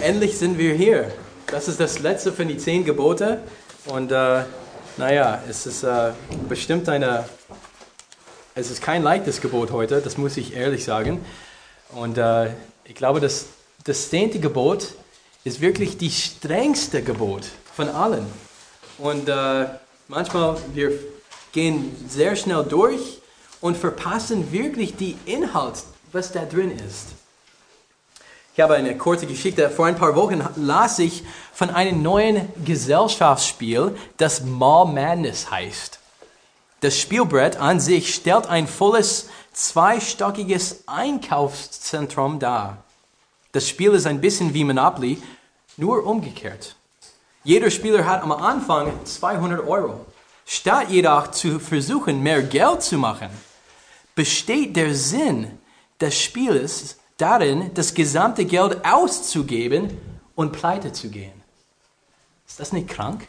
endlich sind wir hier. Das ist das letzte von den 10 Gebote. Und es ist bestimmt es ist kein leichtes Gebot heute, das muss ich ehrlich sagen. Und ich glaube, das 10. Gebot ist wirklich die strengste Gebot von allen. Und manchmal wir gehen sehr schnell durch und verpassen wirklich die Inhalt, was da drin ist. Ich habe eine kurze Geschichte. Vor ein paar Wochen las ich von einem neuen Gesellschaftsspiel, das Mall Madness heißt. Das Spielbrett an sich stellt ein volles, zweistöckiges Einkaufszentrum dar. Das Spiel ist ein bisschen wie Monopoly, nur umgekehrt. Jeder Spieler hat am Anfang 200 €. Statt jedoch zu versuchen, mehr Geld zu machen, besteht der Sinn des Spieles darin, das gesamte Geld auszugeben und pleite zu gehen. Ist das nicht krank?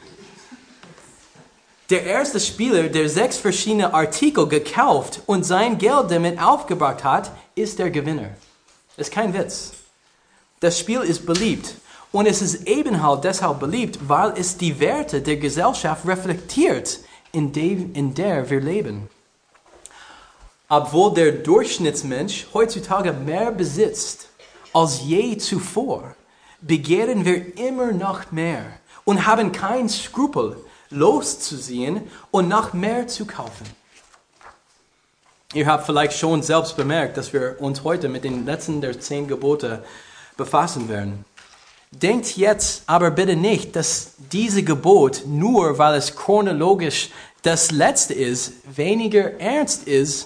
Der erste Spieler, der 6 verschiedene Artikel gekauft und sein Geld damit aufgebracht hat, ist der Gewinner. Das ist kein Witz. Das Spiel ist beliebt und es ist eben halt deshalb beliebt, weil es die Werte der Gesellschaft reflektiert, in der wir leben. Obwohl der Durchschnittsmensch heutzutage mehr besitzt als je zuvor, begehren wir immer noch mehr und haben keinen Skrupel, loszuziehen und noch mehr zu kaufen. Ihr habt vielleicht schon selbst bemerkt, dass wir uns heute mit den letzten der 10 Gebote befassen werden. Denkt jetzt aber bitte nicht, dass diese Gebot, nur weil es chronologisch das letzte ist, weniger ernst ist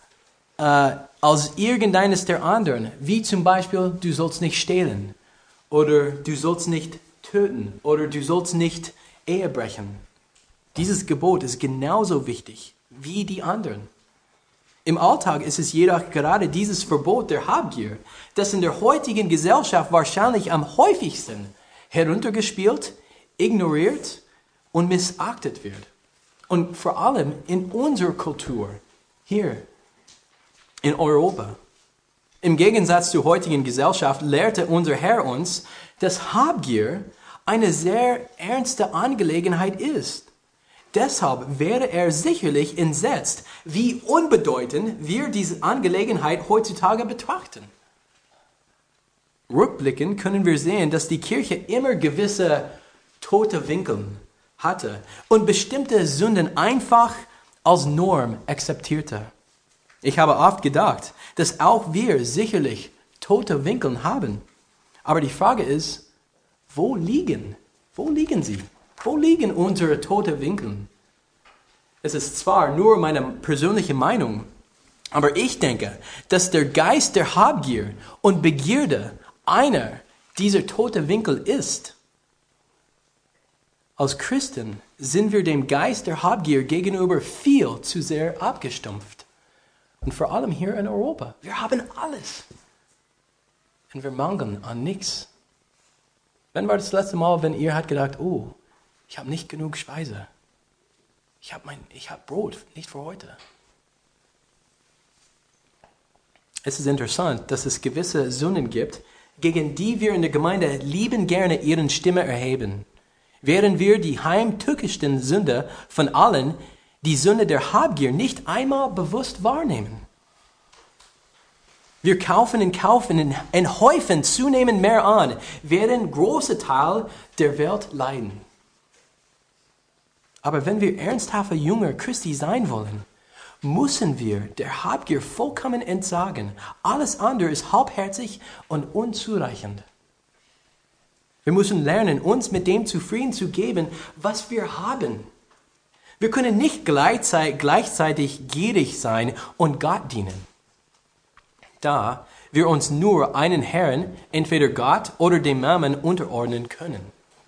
als irgendeines der anderen. Wie zum Beispiel, du sollst nicht stehlen oder du sollst nicht töten oder du sollst nicht Ehe brechen. Dieses Gebot ist genauso wichtig wie die anderen. Im Alltag ist es jedoch gerade dieses Verbot der Habgier, das in der heutigen Gesellschaft wahrscheinlich am häufigsten heruntergespielt, ignoriert und missachtet wird. Und vor allem in unserer Kultur, hier in Europa. Im Gegensatz zur heutigen Gesellschaft lehrte unser Herr uns, dass Habgier eine sehr ernste Angelegenheit ist. Deshalb wäre er sicherlich entsetzt, wie unbedeutend wir diese Angelegenheit heutzutage betrachten. Rückblickend können wir sehen, dass die Kirche immer gewisse tote Winkel hatte und bestimmte Sünden einfach als Norm akzeptierte. Ich habe oft gedacht, dass auch wir sicherlich tote Winkel haben. Aber die Frage ist, wo liegen sie? Wo liegen unsere toten Winkel? Es ist zwar nur meine persönliche Meinung, aber ich denke, dass der Geist der Habgier und Begierde einer dieser toten Winkel ist. Als Christen sind wir dem Geist der Habgier gegenüber viel zu sehr abgestumpft. Und vor allem hier in Europa. Wir haben alles. Und wir mangeln an nichts. Wann war das letzte Mal, wenn ihr habt gedacht, oh, ich habe nicht genug Speise. Ich habe Brot, nicht für heute. Es ist interessant, dass es gewisse Sünden gibt, gegen die wir in der Gemeinde lieben gerne ihre Stimme erheben. Während wir die heimtückischsten Sünde von allen, die Sünde der Habgier, nicht einmal bewusst wahrnehmen. Wir kaufen in Häufen zunehmend mehr an, während große Teile der Welt leiden. Aber wenn wir ernsthafte Jünger Christi sein wollen, müssen wir der Habgier vollkommen entsagen. Alles andere ist halbherzig und unzureichend. Wir müssen lernen, uns mit dem zufrieden zu geben, was wir haben. Wir können nicht gleichzeitig gierig sein und Gott dienen. Da wir uns nur einen Herrn, entweder Gott oder dem Mammon, unterordnen können.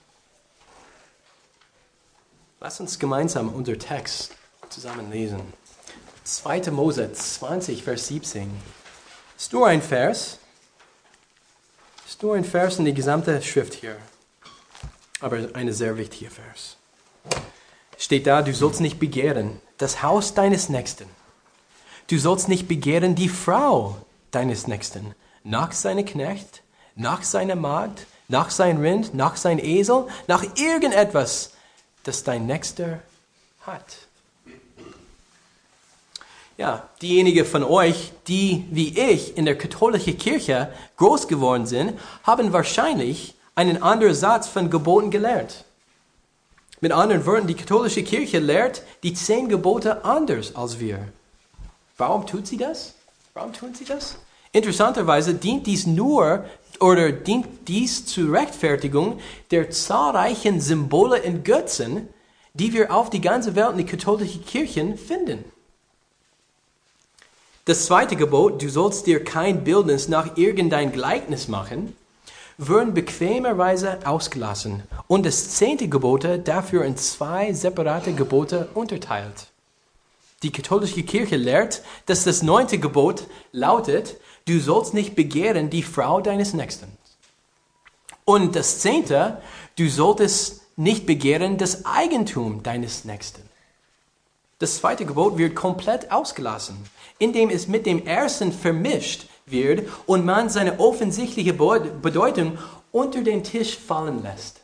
Lass uns gemeinsam unser Text zusammen lesen. 2. Mose 20, Vers 17. Ist nur ein Vers. Ist nur ein Vers in die gesamte Schrift hier. Aber ein sehr wichtiger Vers. Steht da, du sollst nicht begehren das Haus deines Nächsten. Du sollst nicht begehren die Frau deines Nächsten, noch seine Knecht, nach seiner Magd, nach sein Rind, nach sein Esel, nach irgendetwas, das dein Nächster hat. Ja, diejenigen von euch, die wie ich in der katholischen Kirche groß geworden sind, haben wahrscheinlich einen anderen Satz von Geboten gelernt. Mit anderen Worten, die katholische Kirche lehrt die 10 Gebote anders als wir. Warum tut sie das? Warum tun sie das? Interessanterweise dient dies zur Rechtfertigung der zahlreichen Symbole und Götzen, die wir auf die ganze Welt in die katholische Kirche finden. Das 2. Gebot, du sollst dir kein Bildnis nach irgendein Gleichnis machen, wurden bequemerweise ausgelassen und das 10. Gebot dafür in 2 separate Gebote unterteilt. Die katholische Kirche lehrt, dass das 9. Gebot lautet, du sollst nicht begehren die Frau deines Nächsten. Und das 10., du solltest nicht begehren das Eigentum deines Nächsten. Das 2. Gebot wird komplett ausgelassen, indem es mit dem ersten vermischt wird und man seine offensichtliche Bedeutung unter den Tisch fallen lässt.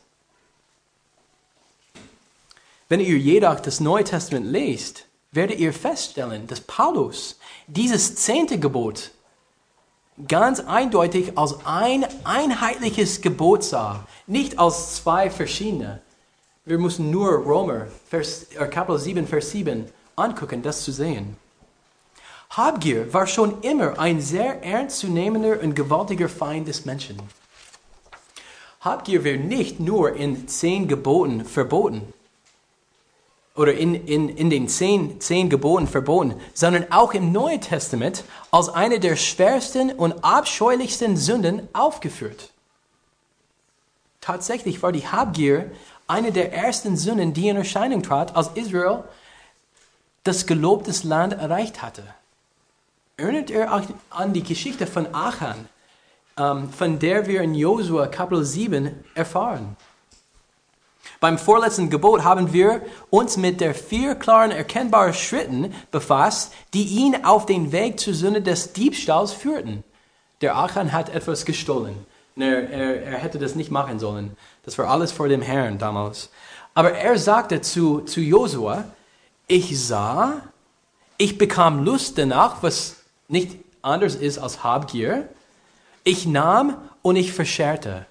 Wenn ihr jedoch das Neue Testament lest, werdet ihr feststellen, dass Paulus dieses 10. Gebot ganz eindeutig als ein einheitliches Gebot sah, nicht als 2 verschiedene. Wir müssen nur Römer, Kapitel 7, Vers 7 angucken, das zu sehen. Habgier war schon immer ein sehr ernstzunehmender und gewaltiger Feind des Menschen. Habgier wird nicht nur in 10 Geboten verboten, oder in den 10 Geboten verboten, sondern auch im Neuen Testament als eine der schwersten und abscheulichsten Sünden aufgeführt. Tatsächlich war die Habgier eine der ersten Sünden, die in Erscheinung trat, als Israel das gelobte Land erreicht hatte. Erinnert ihr euch an die Geschichte von Achan, von der wir in Josua Kapitel 7 erfahren? Beim vorletzten Gebot haben wir uns mit der 4 klaren, erkennbaren Schritten befasst, die ihn auf den Weg zur Sünde des Diebstahls führten. Der Achan hat etwas gestohlen. Er hätte das nicht machen sollen. Das war alles vor dem Herrn damals. Aber er sagte zu Josua, ich bekam Lust danach, was nicht anders ist als Habgier. Ich nahm und ich verschehrte.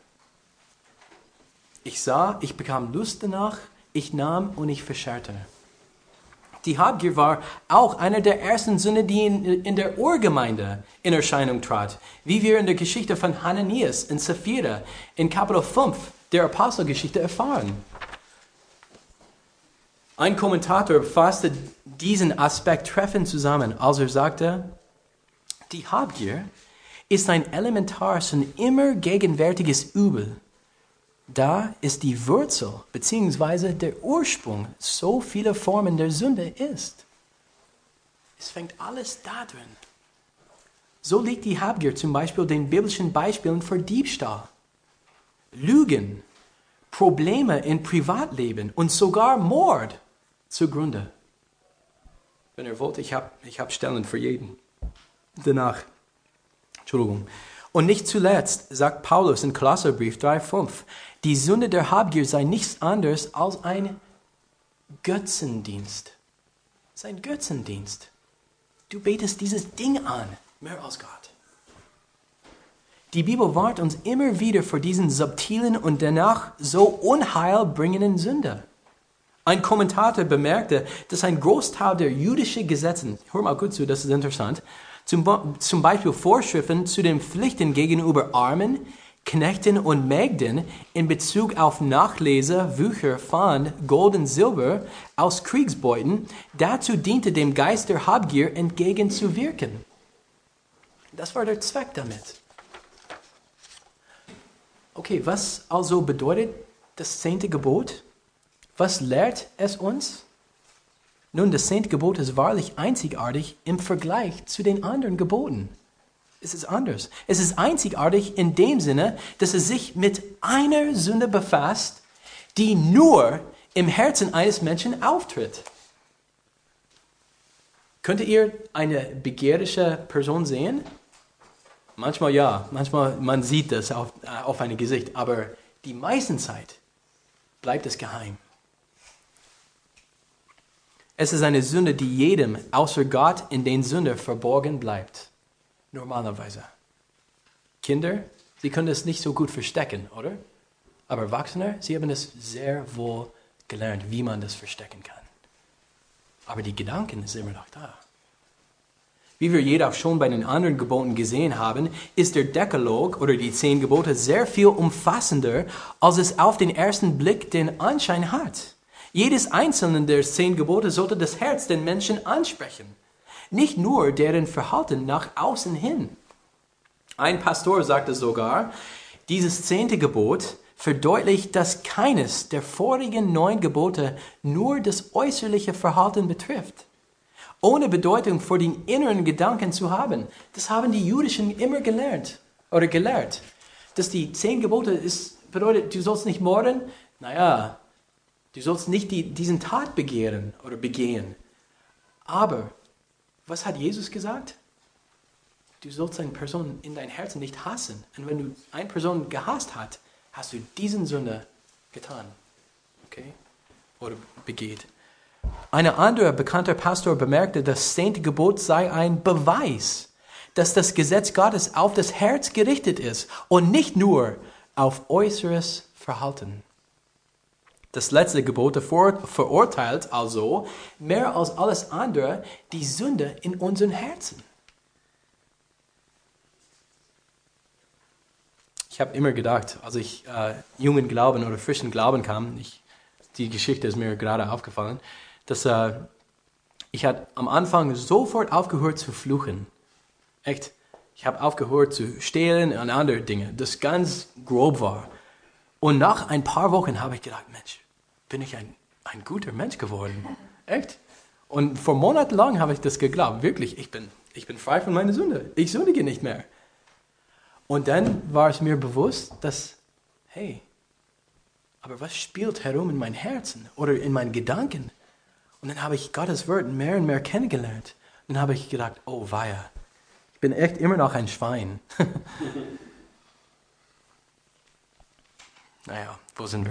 Ich bekam Lust danach, ich nahm und ich verschehrte. Die Habgier war auch eine der ersten Sünden, die in der Urgemeinde in Erscheinung trat, wie wir in der Geschichte von Hananias und Sapphira in Kapitel 5 der Apostelgeschichte erfahren. Ein Kommentator fasste diesen Aspekt treffend zusammen, als er sagte, die Habgier ist ein elementares und immer gegenwärtiges Übel. Da ist die Wurzel bzw. der Ursprung so vieler Formen der Sünde ist. Es fängt alles da drin. So liegt die Habgier zum Beispiel den biblischen Beispielen für Diebstahl, Lügen, Probleme im Privatleben und sogar Mord zugrunde. Wenn ihr wollt, ich hab Stellen für jeden. Danach. Entschuldigung. Und nicht zuletzt sagt Paulus in Kolosserbrief 3,5, die Sünde der Habgier sei nichts anderes als ein Götzendienst. Es ist ein Götzendienst. Du betest dieses Ding an, mehr als Gott. Die Bibel warnt uns immer wieder vor diesen subtilen und danach so unheilbringenden Sünden. Ein Kommentator bemerkte, dass ein Großteil der jüdischen Gesetze, hör mal gut zu, das ist interessant, zum Beispiel Vorschriften zu den Pflichten gegenüber Armen, Knechten und Mägden in Bezug auf Nachlese, Bücher, Pfand, Gold und Silber aus Kriegsbeuten dazu diente, dem Geist der Habgier entgegenzuwirken. Das war der Zweck damit. Okay, was also bedeutet das 10. Gebot? Was lehrt es uns? Nun, das 10. Gebot ist wahrlich einzigartig im Vergleich zu den anderen Geboten. Es ist anders. Es ist einzigartig in dem Sinne, dass es sich mit einer Sünde befasst, die nur im Herzen eines Menschen auftritt. Könntet ihr eine begehrische Person sehen? Manchmal ja, manchmal man sieht das auf ein Gesicht, aber die meiste Zeit bleibt es geheim. Es ist eine Sünde, die jedem außer Gott in den Sünder verborgen bleibt. Normalerweise. Kinder, sie können es nicht so gut verstecken, oder? Aber Erwachsene, sie haben es sehr wohl gelernt, wie man das verstecken kann. Aber die Gedanken sind immer noch da. Wie wir jedoch schon bei den anderen Geboten gesehen haben, ist der Dekalog oder die 10 Gebote sehr viel umfassender, als es auf den ersten Blick den Anschein hat. Jedes einzelne der 10 Gebote sollte das Herz den Menschen ansprechen, nicht nur deren Verhalten nach außen hin. Ein Pastor sagte sogar, dieses 10. Gebot verdeutlicht, dass keines der vorigen 9 Gebote nur das äußerliche Verhalten betrifft, ohne Bedeutung für den inneren Gedanken zu haben. Das haben die Jüdischen immer gelernt oder gelehrt. Dass die 10 Gebote bedeutet, du sollst nicht morden. Naja, du sollst nicht diesen Tat begehren oder begehen. Aber was hat Jesus gesagt? Du sollst eine Person in dein Herzen nicht hassen. Und wenn du eine Person gehasst hast du diesen Sünde getan. Okay? Oder begeht. Ein anderer bekannter Pastor bemerkte, das 10. Gebot sei ein Beweis, dass das Gesetz Gottes auf das Herz gerichtet ist und nicht nur auf äußeres Verhalten. Das letzte Gebot verurteilt also mehr als alles andere die Sünde in unseren Herzen. Ich habe immer gedacht, als ich jungen Glauben oder frischen Glauben kam, die Geschichte ist mir gerade aufgefallen, dass ich hatte am Anfang sofort aufgehört zu fluchen. Echt. Ich habe aufgehört zu stehlen und andere Dinge, das ganz grob war. Und nach ein paar Wochen habe ich gedacht, Mensch, bin ich ein guter Mensch geworden. Echt. Und vor Monaten lang habe ich das geglaubt. Wirklich, ich bin frei von meiner Sünde. Ich sündige nicht mehr. Und dann war es mir bewusst, dass, hey, aber was spielt herum in meinem Herzen oder in meinen Gedanken? Und dann habe ich Gottes Wort mehr und mehr kennengelernt. Und dann habe ich gedacht, oh weia, ich bin echt immer noch ein Schwein. Naja, wo sind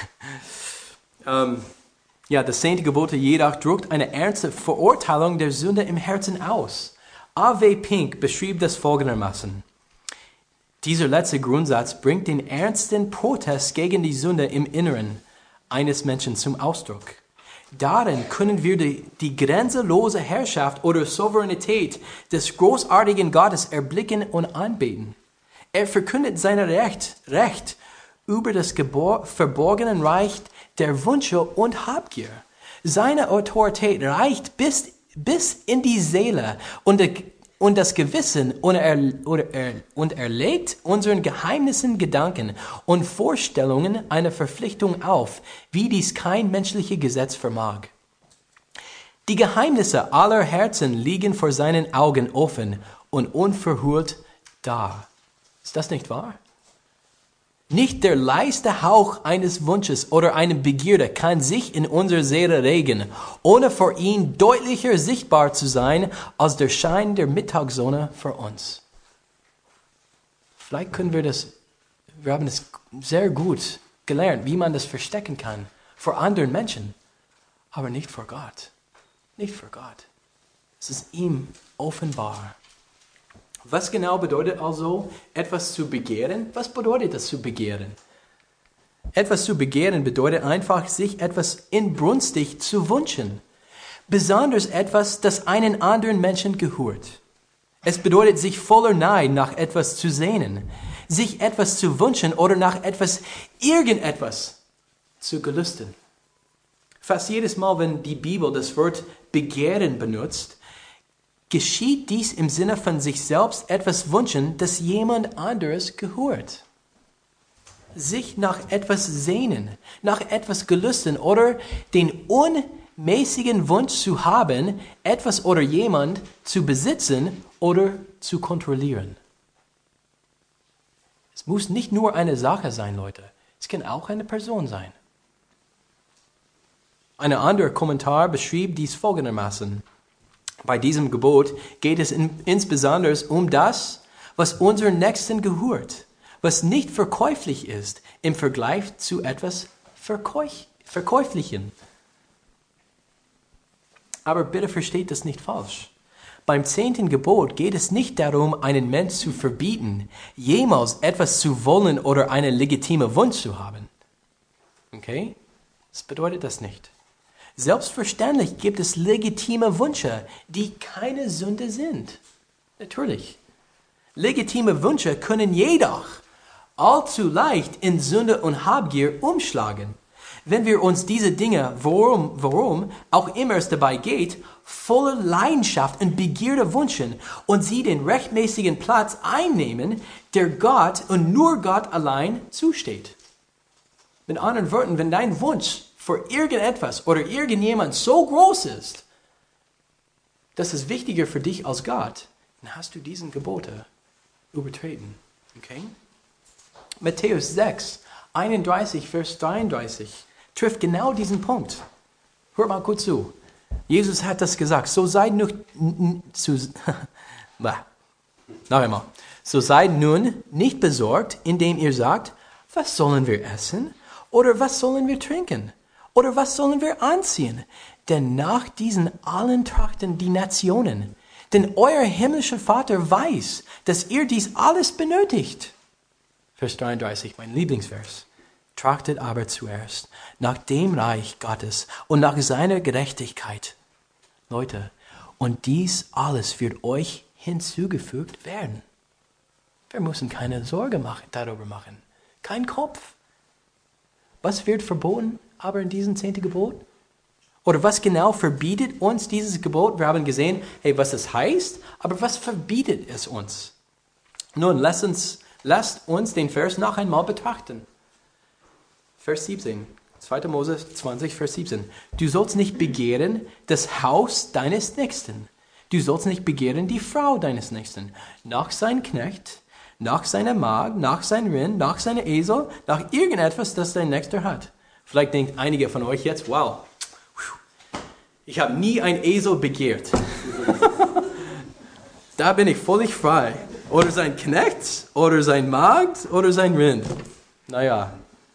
wir? Das 10. Gebot jedoch drückt eine ernste Verurteilung der Sünde im Herzen aus. A.W. Pink beschrieb das folgendermaßen. Dieser letzte Grundsatz bringt den ernsten Protest gegen die Sünde im Inneren eines Menschen zum Ausdruck. Darin können wir die grenzenlose Herrschaft oder Souveränität des großartigen Gottes erblicken und anbeten. Er verkündet sein Recht über das verborgene Reich der Wünsche und Habgier. Seine Autorität reicht bis in die Seele und das Gewissen und erlegt unseren Geheimnissen, Gedanken und Vorstellungen eine Verpflichtung auf, wie dies kein menschliches Gesetz vermag. Die Geheimnisse aller Herzen liegen vor seinen Augen offen und unverhüllt da. Ist das nicht wahr? Nicht der leiste Hauch eines Wunsches oder einer Begierde kann sich in unserer Seele regen, ohne vor ihm deutlicher sichtbar zu sein als der Schein der Mittagssonne für uns. Vielleicht wir haben es sehr gut gelernt, wie man das verstecken kann vor anderen Menschen, aber nicht vor Gott. Nicht vor Gott. Es ist ihm offenbar. Was genau bedeutet also, etwas zu begehren? Was bedeutet das zu begehren? Etwas zu begehren bedeutet einfach, sich etwas inbrünstig zu wünschen. Besonders etwas, das einen anderen Menschen gehört. Es bedeutet, sich voller Neid nach etwas zu sehnen, sich etwas zu wünschen oder nach irgendetwas zu gelüsten. Fast jedes Mal, wenn die Bibel das Wort begehren benutzt, geschieht dies im Sinne von sich selbst etwas wünschen, das jemand anderes gehört. Sich nach etwas sehnen, nach etwas gelüsten oder den unmäßigen Wunsch zu haben, etwas oder jemand zu besitzen oder zu kontrollieren. Es muss nicht nur eine Sache sein, Leute. Es kann auch eine Person sein. Ein anderer Kommentar beschrieb dies folgendermaßen. Bei diesem Gebot geht es insbesondere um das, was unseren Nächsten gehört, was nicht verkäuflich ist im Vergleich zu etwas Verkäuflichem. Aber bitte versteht das nicht falsch. Beim 10. Gebot geht es nicht darum, einen Menschen zu verbieten, jemals etwas zu wollen oder einen legitimen Wunsch zu haben. Okay? Das bedeutet das nicht. Selbstverständlich gibt es legitime Wünsche, die keine Sünde sind. Natürlich. Legitime Wünsche können jedoch allzu leicht in Sünde und Habgier umschlagen. Wenn wir uns diese Dinge, worum auch immer es dabei geht, voller Leidenschaft und Begierde wünschen und sie den rechtmäßigen Platz einnehmen, der Gott und nur Gott allein zusteht. Mit anderen Worten, wenn dein Wunsch für irgendetwas oder irgendjemand so groß ist, dass es wichtiger für dich als Gott, dann hast du diesen Gebote übertreten. Okay? Matthäus 6, 31, Vers 33 trifft genau diesen Punkt. Hört mal gut zu. Jesus hat das gesagt. So seid nun nicht besorgt, indem ihr sagt, was sollen wir essen? Oder was sollen wir trinken? Oder was sollen wir anziehen? Denn nach diesen allen trachten die Nationen. Denn euer himmlischer Vater weiß, dass ihr dies alles benötigt. Vers 33, mein Lieblingsvers. Trachtet aber zuerst nach dem Reich Gottes und nach seiner Gerechtigkeit. Leute, und dies alles wird euch hinzugefügt werden. Wir müssen keine Sorge darüber machen. Kein Kopf. Was wird verboten aber in diesem 10. Gebot? Oder was genau verbietet uns dieses Gebot? Wir haben gesehen, hey, was es heißt, aber was verbietet es uns? Nun, lasst uns den Vers noch einmal betrachten. Vers 17, 2. Mose 20, Vers 17. Du sollst nicht begehren das Haus deines Nächsten. Du sollst nicht begehren die Frau deines Nächsten. Nach seinem Knecht, nach seiner Magd, nach seinem Rind, nach seinem Esel, nach irgendetwas, das dein Nächster hat. Vielleicht denkt einige von euch jetzt, wow, ich habe nie einen Esel begehrt. Da bin ich völlig frei. Oder sein Knecht, oder sein Magd, oder sein Rind. Naja,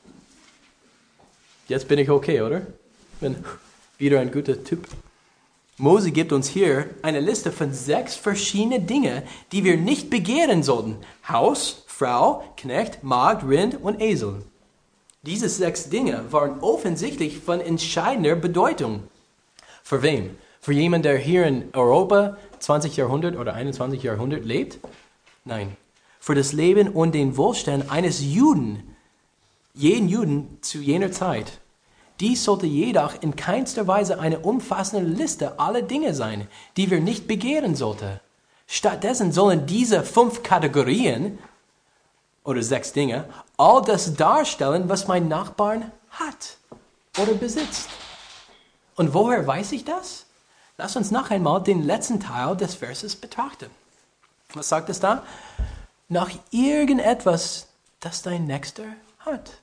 jetzt bin ich okay, oder? Bin wieder ein guter Typ. Mose gibt uns hier eine Liste von 6 verschiedenen Dingen, die wir nicht begehren sollten. Haus, Frau, Knecht, Magd, Rind und Esel. Diese 6 Dinge waren offensichtlich von entscheidender Bedeutung. Für wen? Für jemanden, der hier in Europa 20 Jahrhundert oder 21 Jahrhundert lebt? Nein. Für das Leben und den Wohlstand eines Juden, jeden Juden zu jener Zeit. Dies sollte jedoch in keinster Weise eine umfassende Liste aller Dinge sein, die wir nicht begehren sollten. Stattdessen sollen diese 5 Kategorien oder 6 Dinge all das darstellen, was mein Nachbarn hat oder besitzt. Und woher weiß ich das? Lass uns noch einmal den letzten Teil des Verses betrachten. Was sagt es da? Nach irgendetwas, das dein Nächster hat.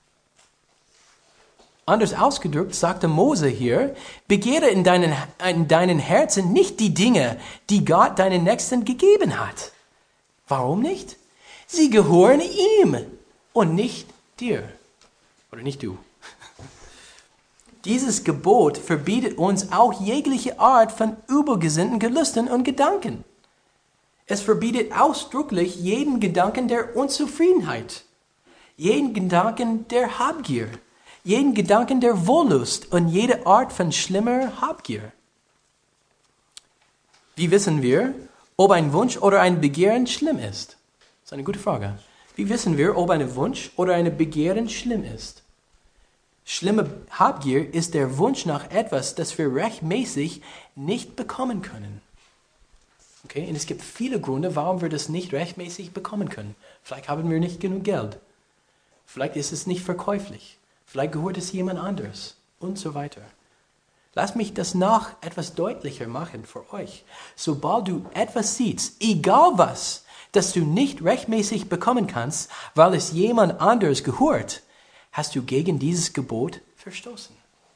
Anders ausgedrückt sagte Mose hier, begehre in deinen Herzen nicht die Dinge, die Gott deinen Nächsten gegeben hat. Warum nicht? Sie gehören ihm und nicht dir. Oder nicht du. Dieses Gebot verbietet uns auch jegliche Art von übergesinnten Gelüsten und Gedanken. Es verbietet ausdrücklich jeden Gedanken der Unzufriedenheit, jeden Gedanken der Habgier, jeden Gedanken der Wollust und jede Art von schlimmer Habgier. Wie wissen wir, ob ein Wunsch oder ein Begehren schlimm ist? Das ist eine gute Frage. Wie wissen wir, ob ein Wunsch oder ein Begehren schlimm ist? Schlimme Habgier ist der Wunsch nach etwas, das wir rechtmäßig nicht bekommen können. Okay? Und es gibt viele Gründe, warum wir das nicht rechtmäßig bekommen können. Vielleicht haben wir nicht genug Geld. Vielleicht ist es nicht verkäuflich. Vielleicht gehört es jemand anderes und so weiter. Lass mich das noch etwas deutlicher machen für euch. Sobald du etwas siehst, egal was, das du nicht rechtmäßig bekommen kannst, weil es jemand anderes gehört, hast du gegen dieses Gebot verstoßen.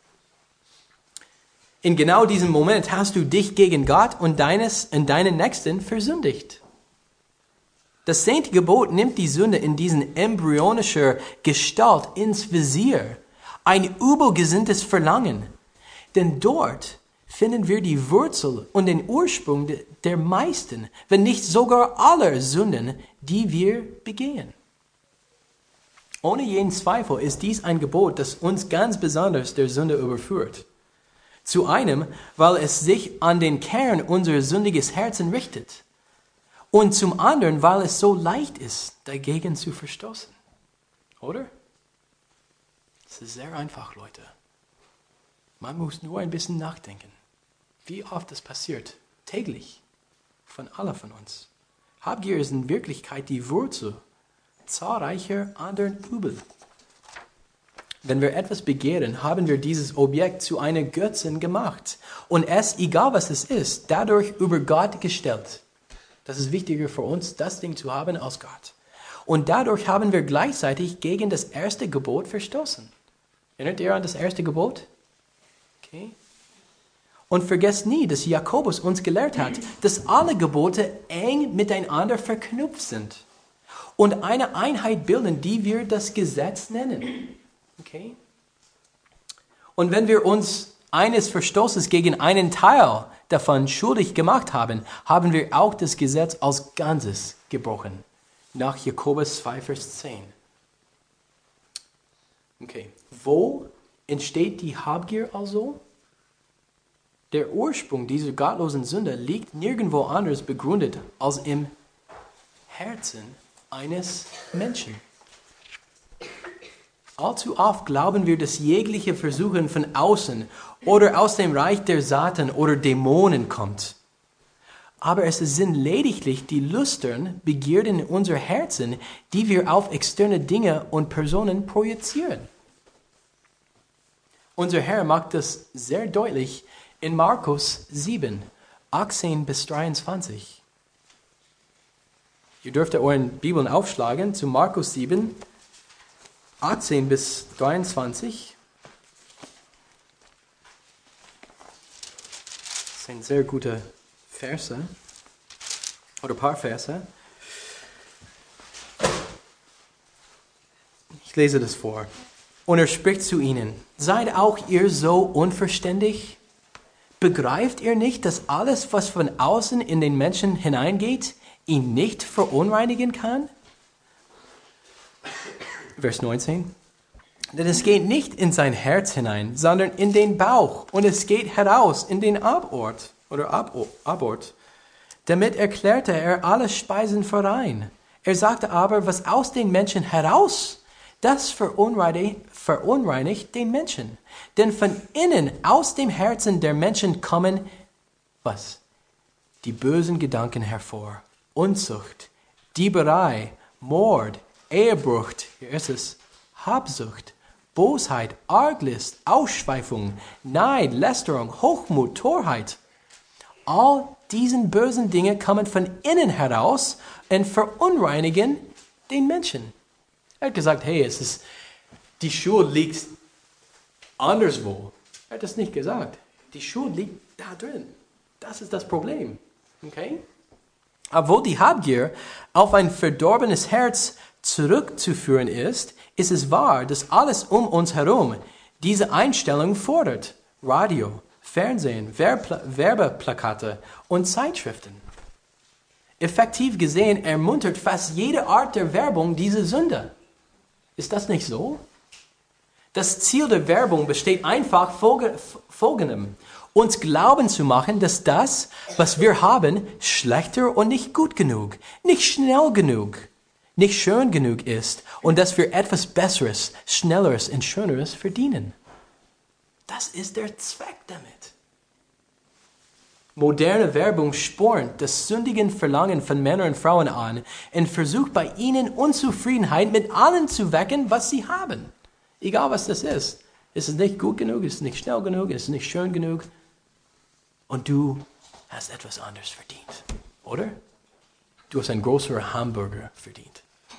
In genau diesem Moment hast du dich gegen Gott und deinen Nächsten versündigt. Das 10. Gebot nimmt die Sünde in diesen embryonischer Gestalt ins Visier. Ein übelgesinntes Verlangen. Denn dort finden wir die Wurzel und den Ursprung der meisten, wenn nicht sogar aller Sünden, die wir begehen. Ohne jeden Zweifel ist dies ein Gebot, das uns ganz besonders der Sünde überführt. Zu einem, weil es sich an den Kern unser sündiges Herzen richtet. Und zum anderen, weil es so leicht ist, dagegen zu verstoßen. Oder? Es ist sehr einfach, Leute. Man muss nur ein bisschen nachdenken. Wie oft es passiert, täglich, von allen von uns. Habgier ist in Wirklichkeit die Wurzel zahlreicher anderen Übel. Wenn wir etwas begehren, haben wir dieses Objekt zu einer Götzin gemacht und es, egal was es ist, dadurch über Gott gestellt. Das ist wichtiger für uns, das Ding zu haben, als Gott. Und dadurch haben wir gleichzeitig gegen das 1. Gebot verstoßen. Erinnert ihr an das 1. Gebot? Okay. Und vergesst nie, dass Jakobus uns gelehrt hat, dass alle Gebote eng miteinander verknüpft sind und eine Einheit bilden, die wir das Gesetz nennen. Okay? Und wenn wir uns eines Verstoßes gegen einen Teil davon schuldig gemacht haben, haben wir auch das Gesetz als Ganzes gebrochen. Nach Jakobus 2, Vers 10. Okay. Wo entsteht die Habgier also? Der Ursprung dieser gottlosen Sünde liegt nirgendwo anders begründet als im Herzen eines Menschen. Allzu oft glauben wir, dass jegliche Versuchen von außen oder aus dem Reich der Satan oder Dämonen kommt. Aber es sind lediglich die lüsternen Begierden in unser Herzen, die wir auf externe Dinge und Personen projizieren. Unser Herr macht das sehr deutlich in Markus 7, 18 bis 23. Ihr dürft euren Bibeln aufschlagen zu Markus 7, 18 bis 23. Das sind sehr gute Verse, oder ein paar Verse. Ich lese das vor. Und er spricht zu ihnen: Seid auch ihr so unverständig? Begreift ihr nicht, dass alles, was von außen in den Menschen hineingeht, ihn nicht verunreinigen kann? Vers 19. Denn es geht nicht in sein Herz hinein, sondern in den Bauch, und es geht heraus in den Abort. Damit erklärte er alle Speisen für rein. Er sagte aber, was aus den Menschen heraus, das verunreinigt den Menschen. Denn von innen, aus dem Herzen der Menschen kommen, was? Die bösen Gedanken hervor. Unzucht, Dieberei, Mord, Ehebruch, hier ist es, Habsucht, Bosheit, Arglist, Ausschweifung, Neid, Lästerung, Hochmut, Torheit. All diesen bösen Dinge kommen von innen heraus und verunreinigen den Menschen. Er hat gesagt, hey, die Schuld liegt anderswo. Er hat das nicht gesagt. Die Schuld liegt da drin. Das ist das Problem. Okay? Obwohl die Habgier auf ein verdorbenes Herz zurückzuführen ist, ist es wahr, dass alles um uns herum diese Einstellung fordert. Radio, Fernsehen, Werbeplakate und Zeitschriften. Effektiv gesehen ermuntert fast jede Art der Werbung diese Sünde. Ist das nicht so? Das Ziel der Werbung besteht einfach folgendem: uns glauben zu machen, dass das, was wir haben, schlechter und nicht gut genug, nicht schnell genug, nicht schön genug ist und dass wir etwas Besseres, Schnelleres und Schöneres verdienen. Das ist der Zweck damit. Moderne Werbung spornt das sündige Verlangen von Männern und Frauen an und versucht bei ihnen Unzufriedenheit mit allem zu wecken, was sie haben. Egal was das ist. Es ist nicht gut genug, es ist nicht schnell genug, es ist nicht schön genug. Und du hast etwas anderes verdient, oder? Du hast einen größeren Hamburger verdient.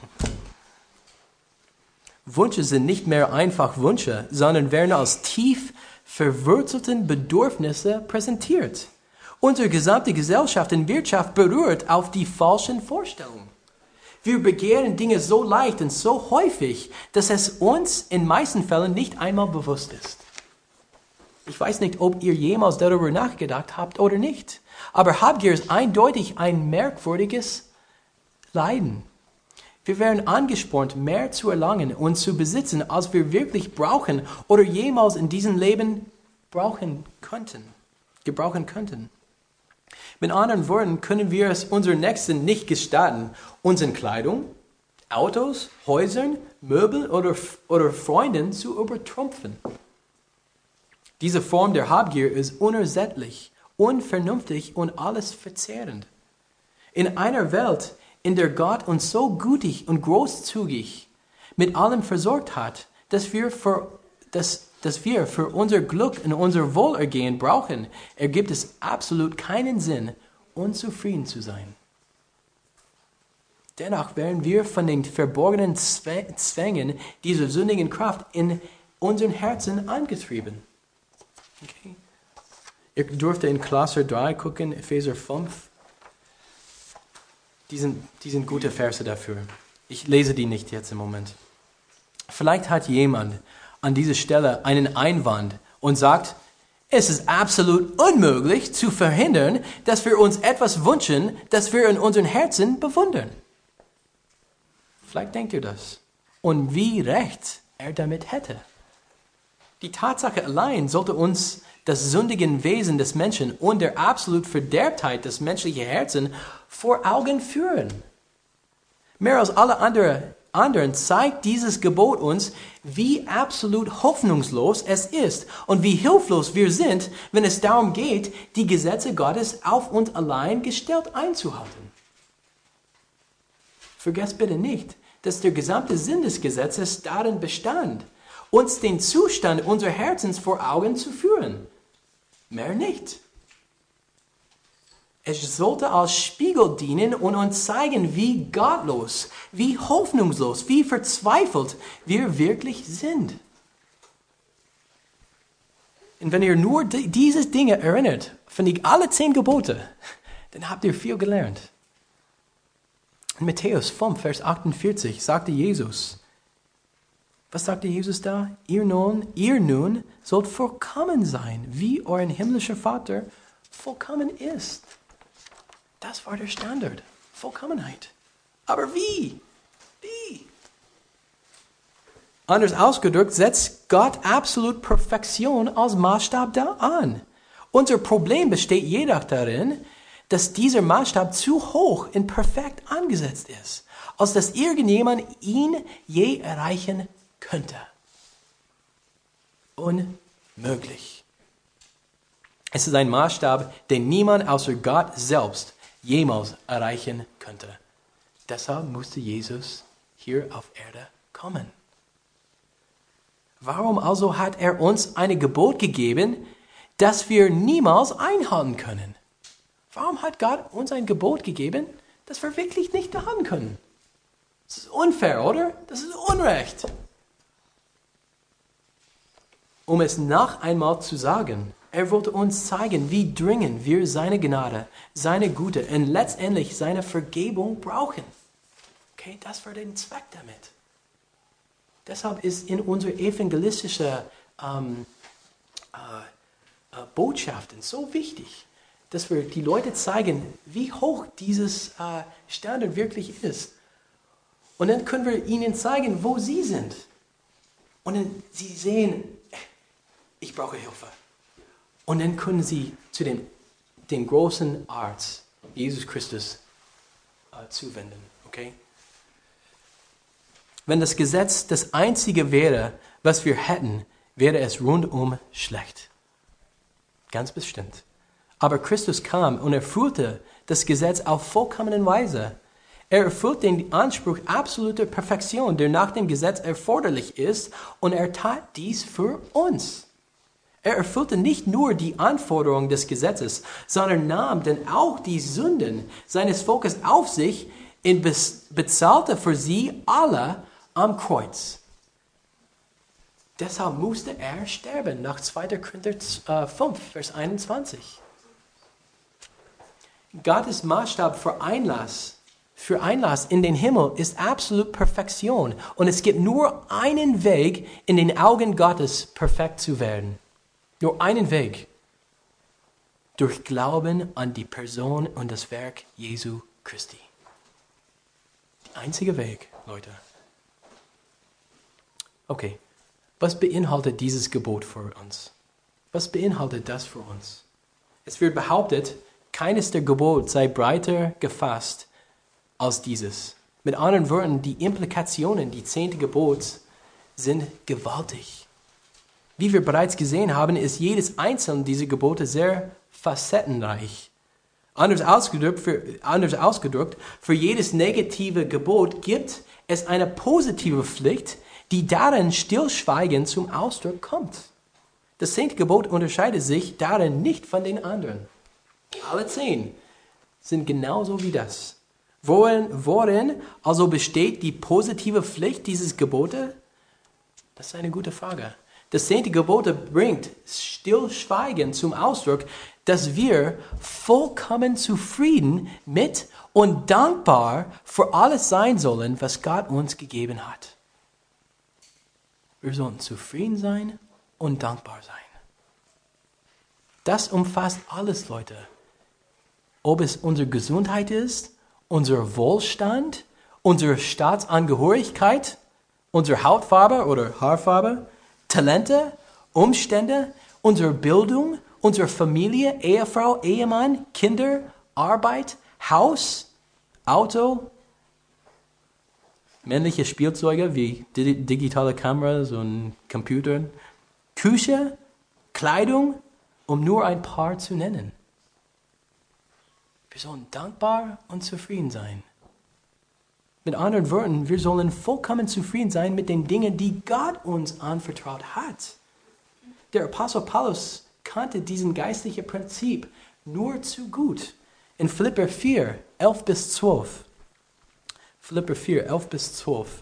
Wünsche sind nicht mehr einfach Wünsche, sondern werden als tief verwurzelten Bedürfnisse präsentiert. Unsere gesamte Gesellschaft und Wirtschaft beruht auf die falschen Vorstellungen. Wir begehren Dinge so leicht und so häufig, dass es uns in meisten Fällen nicht einmal bewusst ist. Ich weiß nicht, ob ihr jemals darüber nachgedacht habt oder nicht, aber Habgier ist eindeutig ein merkwürdiges Leiden. Wir werden angespornt, mehr zu erlangen und zu besitzen, als wir wirklich brauchen oder jemals in diesem Leben gebrauchen könnten. Mit anderen Worten können wir es unseren Nächsten nicht gestatten, unsere Kleidung, Autos, Häusern, Möbel oder Freunden zu übertrumpfen. Diese Form der Habgier ist unersättlich, unvernünftig und alles verzehrend. In einer Welt, in der Gott uns so gütig und großzügig mit allem versorgt hat, dass wir für unser Glück und unser Wohlergehen brauchen, ergibt es absolut keinen Sinn, unzufrieden zu sein. Dennoch werden wir von den verborgenen Zwängen dieser sündigen Kraft in unseren Herzen angetrieben. Okay. Ihr dürft in Klasse 3 gucken, Epheser 5. Die sind gute Verse dafür. Ich lese die nicht jetzt im Moment. Vielleicht hat jemand an dieser Stelle einen Einwand und sagt, es ist absolut unmöglich zu verhindern, dass wir uns etwas wünschen, das wir in unseren Herzen bewundern. Vielleicht denkt ihr das. Und wie recht er damit hätte. Die Tatsache allein sollte uns das sündige Wesen des Menschen und der absoluten Verderbtheit des menschlichen Herzens vor Augen führen. Mehr als alle anderen zeigt dieses Gebot uns, wie absolut hoffnungslos es ist und wie hilflos wir sind, wenn es darum geht, die Gesetze Gottes auf uns allein gestellt einzuhalten. Vergesst bitte nicht, dass der gesamte Sinn des Gesetzes darin bestand, uns den Zustand unseres Herzens vor Augen zu führen. Mehr nicht. Es sollte als Spiegel dienen und uns zeigen, wie gottlos, wie hoffnungslos, wie verzweifelt wir wirklich sind. Und wenn ihr nur diese Dinge erinnert, von alle 10 Gebote, dann habt ihr viel gelernt. In Matthäus 5, Vers 48 sagte Jesus, was sagte Jesus da? Ihr nun sollt vollkommen sein, wie euer himmlischer Vater vollkommen ist. Das war der Standard. Vollkommenheit. Aber wie? Wie? Anders ausgedrückt, setzt Gott absolut Perfektion als Maßstab da an. Unser Problem besteht jedoch darin, dass dieser Maßstab zu hoch und perfekt angesetzt ist, als dass irgendjemand ihn je erreichen könnte. Unmöglich. Es ist ein Maßstab, den niemand außer Gott selbst jemals erreichen könnte. Deshalb musste Jesus hier auf Erde kommen. Warum also hat er uns ein Gebot gegeben, das wir niemals einhalten können? Warum hat Gott uns ein Gebot gegeben, das wir wirklich nicht halten können? Das ist unfair, oder? Das ist Unrecht. Um es noch einmal zu sagen, er wollte uns zeigen, wie dringend wir seine Gnade, seine Güte und letztendlich seine Vergebung brauchen. Okay, das war der Zweck damit. Deshalb ist in unserer evangelistischen Botschaften so wichtig, dass wir die Leute zeigen, wie hoch dieses Standard wirklich ist. Und dann können wir ihnen zeigen, wo sie sind. Und dann sie sehen, ich brauche Hilfe. Und dann können sie zu den großen Arzt, Jesus Christus, zuwenden. Okay? Wenn das Gesetz das Einzige wäre, was wir hätten, wäre es rundum schlecht. Ganz bestimmt. Aber Christus kam und erfüllte das Gesetz auf vollkommene Weise. Er erfüllt den Anspruch absoluter Perfektion, der nach dem Gesetz erforderlich ist, und er tat dies für uns. Er erfüllte nicht nur die Anforderungen des Gesetzes, sondern nahm dann auch die Sünden seines Volkes auf sich und bezahlte für sie alle am Kreuz. Deshalb musste er sterben, nach 2. Korinther 5, Vers 21. Gottes Maßstab für Einlass für Einlass in den Himmel ist absolut Perfektion. Und es gibt nur einen Weg, in den Augen Gottes perfekt zu werden. Nur einen Weg. Durch Glauben an die Person und das Werk Jesu Christi. Der einzige Weg, Leute. Okay, was beinhaltet dieses Gebot für uns? Was beinhaltet das für uns? Es wird behauptet, keines der Gebote sei breiter gefasst als dieses. Mit anderen Worten, die Implikationen, die 10. Gebot sind gewaltig. Wie wir bereits gesehen haben, ist jedes einzelne dieser Gebote sehr facettenreich. Anders ausgedrückt, für jedes negative Gebot gibt es eine positive Pflicht, die darin stillschweigend zum Ausdruck kommt. Das 10. Gebot unterscheidet sich darin nicht von den anderen. Alle 10 sind genauso wie das. Worin also besteht die positive Pflicht dieses Gebote? Das ist eine gute Frage. Das 10. Gebot bringt stillschweigend zum Ausdruck, dass wir vollkommen zufrieden mit und dankbar für alles sein sollen, was Gott uns gegeben hat. Wir sollen zufrieden sein und dankbar sein. Das umfasst alles, Leute. Ob es unsere Gesundheit ist, unser Wohlstand, unsere Staatsangehörigkeit, unsere Hautfarbe oder Haarfarbe, Talente, Umstände, unsere Bildung, unsere Familie, Ehefrau, Ehemann, Kinder, Arbeit, Haus, Auto, männliche Spielzeuge wie digitale Kameras und Computer, Küche, Kleidung, um nur ein paar zu nennen. Wir sollen dankbar und zufrieden sein. Mit anderen Worten, wir sollen vollkommen zufrieden sein mit den Dingen, die Gott uns anvertraut hat. Der Apostel Paulus kannte diesen geistlichen Prinzip nur zu gut. In Philipper 4, 11 bis 12. Philipper 4, 11 bis 12.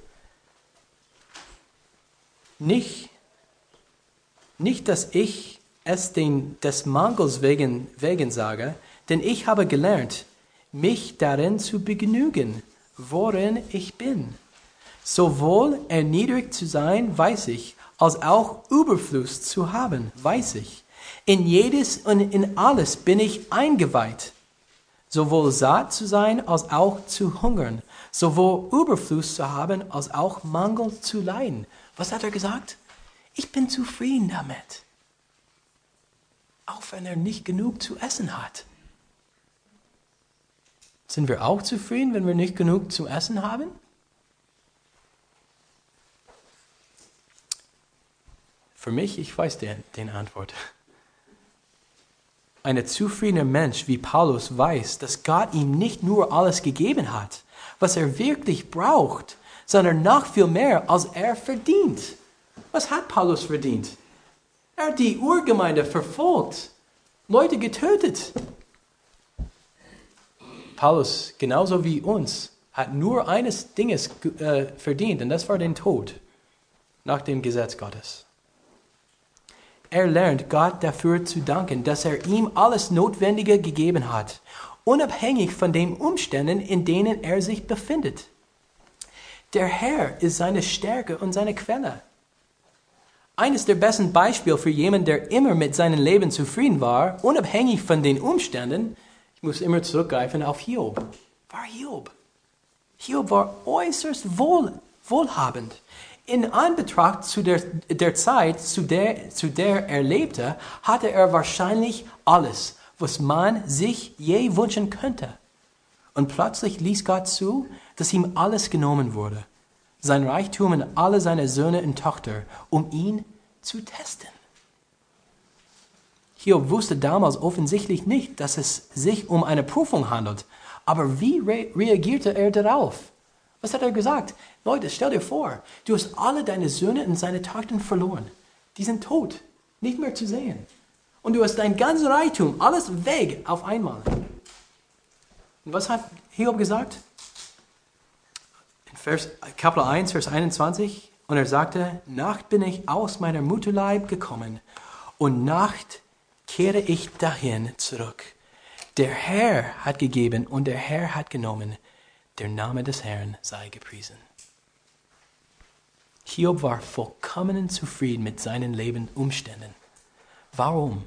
Nicht, dass ich es des Mangels wegen sage, denn ich habe gelernt, mich darin zu begnügen, worin ich bin. Sowohl erniedrigt zu sein, weiß ich, als auch Überfluss zu haben, weiß ich. In jedes und in alles bin ich eingeweiht, sowohl satt zu sein, als auch zu hungern, sowohl Überfluss zu haben, als auch Mangel zu leiden. Was hat er gesagt? Ich bin zufrieden damit. Auch wenn er nicht genug zu essen hat. Sind wir auch zufrieden, wenn wir nicht genug zu essen haben? Für mich, ich weiß den Antwort. Ein zufriedener Mensch wie Paulus weiß, dass Gott ihm nicht nur alles gegeben hat, was er wirklich braucht, sondern noch viel mehr, als er verdient. Was hat Paulus verdient? Er hat die Urgemeinde verfolgt, Leute getötet. Paulus, genauso wie uns, hat nur eines Dinges verdient, und das war den Tod nach dem Gesetz Gottes. Er lernt Gott dafür zu danken, dass er ihm alles Notwendige gegeben hat, unabhängig von den Umständen, in denen er sich befindet. Der Herr ist seine Stärke und seine Quelle. Eines der besten Beispiele für jemanden, der immer mit seinem Leben zufrieden war, unabhängig von den Umständen, ich muss immer zurückgreifen auf Hiob. War Hiob. Hiob war äußerst wohlhabend. In Anbetracht zu der Zeit, zu der er lebte, hatte er wahrscheinlich alles, was man sich je wünschen könnte. Und plötzlich ließ Gott zu, dass ihm alles genommen wurde. Sein Reichtum und alle seine Söhne und Tochter, um ihn zu testen. Hiob wusste damals offensichtlich nicht, dass es sich um eine Prüfung handelt. Aber wie reagierte er darauf? Was hat er gesagt? Leute, stell dir vor, du hast alle deine Söhne und seine Tochter verloren. Die sind tot, nicht mehr zu sehen. Und du hast dein ganzes Reichtum, alles weg auf einmal. Und was hat Hiob gesagt? In Kapitel 1, Vers 21. Und er sagte, Nacht bin ich aus meiner Mutterleib gekommen und Nacht kehre ich dahin zurück. Der Herr hat gegeben und der Herr hat genommen. Der Name des Herrn sei gepriesen. Hiob war vollkommen zufrieden mit seinen Lebensumständen. Warum?